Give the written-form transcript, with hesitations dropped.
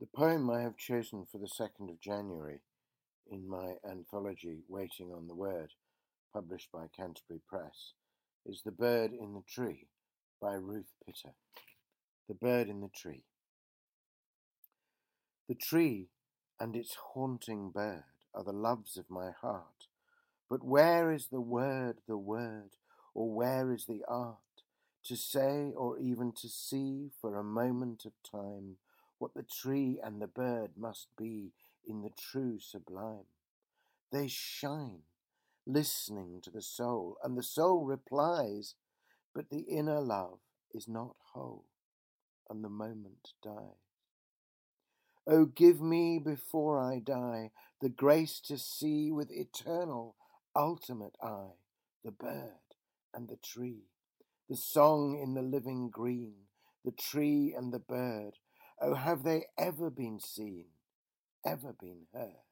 The poem I have chosen for the 2nd of January in my anthology Waiting on the Word, published by Canterbury Press, is The Bird in the Tree by Ruth Pitter. The Bird in the Tree. The tree and its haunting bird are the loves of my heart, but where is the word, or where is the art, to say or even to see for a moment of time what the tree and the bird must be in the true sublime? They shine, listening to the soul, and the soul replies, but the inner love is not whole, and the moment dies. Oh, give me before I die the grace to see with eternal, ultimate eye the bird and the tree, the song in the living green, the tree and the bird. Oh, have they ever been seen, ever been heard?